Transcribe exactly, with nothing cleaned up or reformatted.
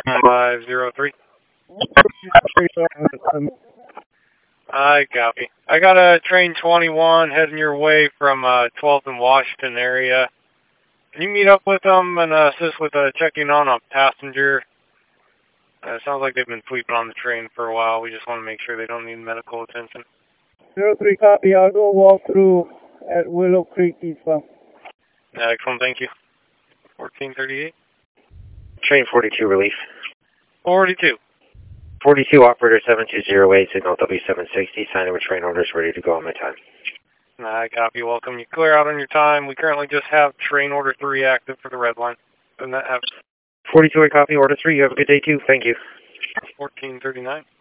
five zero three. I copy. I got a train twenty-one heading your way from uh, twelfth and Washington area. Can you meet up with them and uh, assist with uh, checking on a passenger? Uh, it sounds like they've been sleeping on the train for a while. We just want to make sure they don't need medical attention. zero three copy. I'll go walk through at Willow Creek East Farm. Excellent, thank you. fourteen thirty-eight. Train forty-two, relief. forty-two. forty-two, operator seven two zero eight, signal W seven sixty, sign over train orders, ready to go on my time. I copy, welcome. You clear out on your time. We currently just have train order three active for the red line. Doesn't that have... forty-two, I copy, order three, you have a good day too, thank you. fourteen thirty-nine.